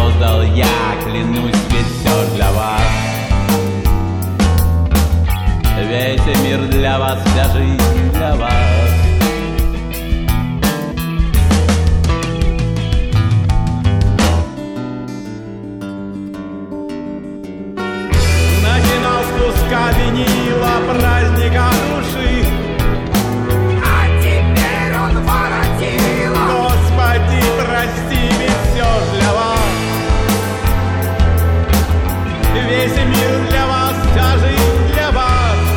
создал я, клянусь, ведь все для вас. Весь мир для вас, вся жизнь для вас. Начинал с куска винила праздника души, а теперь он воротила. Господи, прости, ведь все для вас. Весь мир для вас, вся жизнь для вас.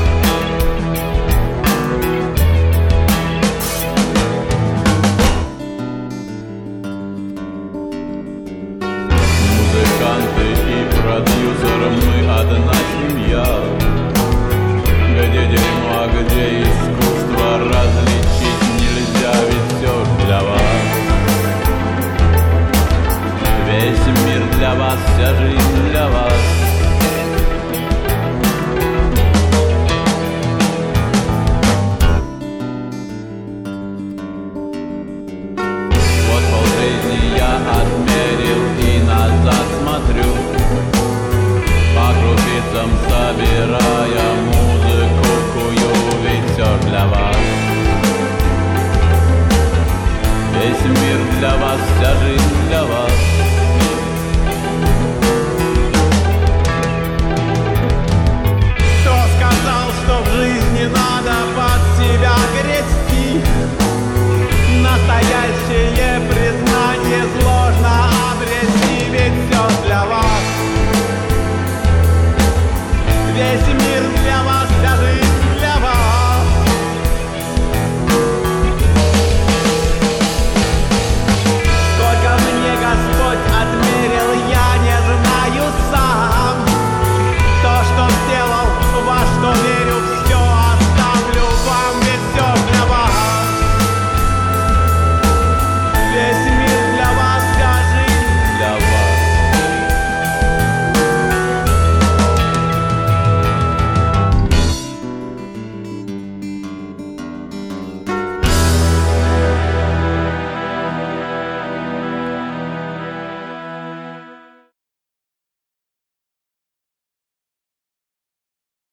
Музыканты и продюсеры, мы одна семья. Где дерьмо, а где искусство, различить нельзя, ведь все для вас. Весь мир для вас, вся жизнь